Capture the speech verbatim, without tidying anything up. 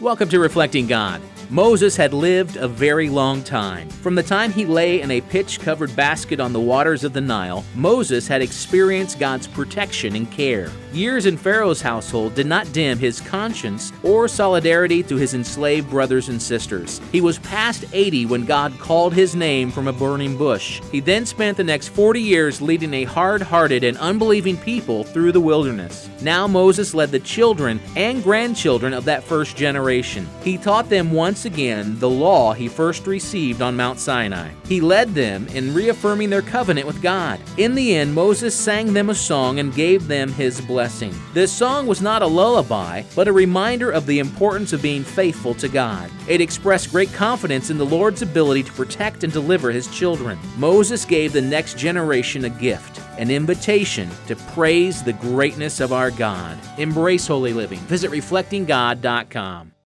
Welcome to Reflecting God. Moses had lived a very long time. From the time he lay in a pitch-covered basket on the waters of the Nile, Moses had experienced God's protection and care. Years in Pharaoh's household did not dim his conscience or solidarity to his enslaved brothers and sisters. He was past eighty when God called his name from a burning bush. He then spent the next forty years leading a hard-hearted and unbelieving people through the wilderness. Now Moses led the children and grandchildren of that first generation. He taught them once again the law he first received on Mount Sinai. He led them in reaffirming their covenant with God. In the end, Moses sang them a song and gave them his blessing. This song was not a lullaby, but a reminder of the importance of being faithful to God. It expressed great confidence in the Lord's ability to protect and deliver his children. Moses gave the next generation a gift, an invitation to praise the greatness of our God. Embrace holy living. Visit reflecting god dot com.